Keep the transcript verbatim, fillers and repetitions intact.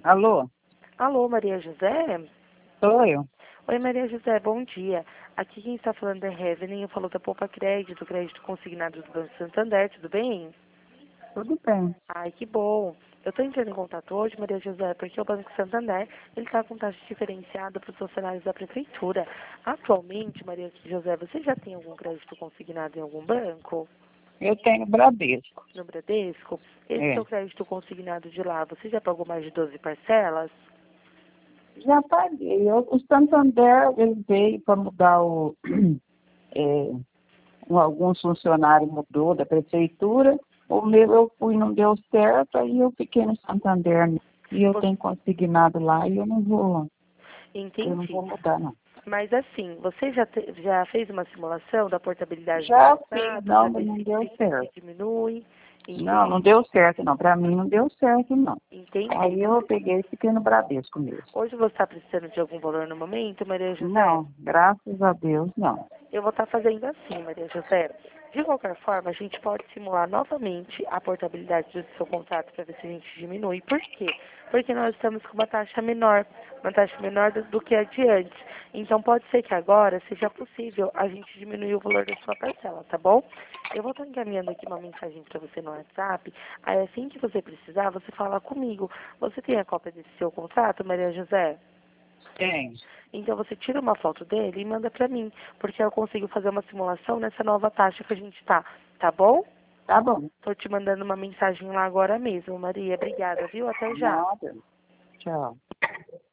Alô? Alô, Maria José? Sou eu. Oi, Maria José, bom dia. Aqui quem está falando é Heaven, eu falo da Poupa Crédito, crédito consignado do Banco Santander, tudo bem? Tudo bem. Ai, que bom. Eu estou entrando em contato hoje, Maria José, porque o Banco Santander ele está com taxa diferenciada para os funcionários da Prefeitura. Atualmente, Maria José, você já tem algum crédito consignado em algum banco? Eu tenho Bradesco. No Bradesco? Esse É. seu crédito consignado de lá, você já pagou mais de doze parcelas? Já paguei. Eu- o Santander, ele veio para mudar o... é, um- alguns funcionários mudou da prefeitura. O meu eu fui, não deu certo, aí eu fiquei no Santander. Né? E eu Você tenho consignado lá e eu não vou, eu não entende? vou mudar, não. Mas assim, você já, te- já fez uma simulação da portabilidade do Já fiz, contrato não, para mas ver não se, deu se, se certo. diminui? Não, Entende? não deu certo, não. Para mim não deu certo, não. Entendi. Aí eu peguei e fiquei no Bradesco mesmo. Hoje você está precisando de algum valor no momento, Maria José? Não, graças a Deus, não. Eu vou estar fazendo assim, Maria José. De qualquer forma, a gente pode simular novamente a portabilidade do seu contrato para ver se a gente diminui. Por quê? Porque nós estamos com uma taxa menor, uma taxa menor do, do que a de antes. Então, pode ser que agora seja possível a gente diminuir o valor da sua parcela, tá bom? Eu vou estar encaminhando aqui uma mensagem para você no WhatsApp. Aí, assim que você precisar, você fala comigo. Você tem a cópia desse seu contrato, Maria José? Tem. Então você tira uma foto dele e manda pra mim, porque eu consigo fazer uma simulação nessa nova taxa que a gente tá, tá bom? Tá bom. Tô te mandando uma mensagem lá agora mesmo, Maria. Obrigada, viu? Até já. Nada. Tchau.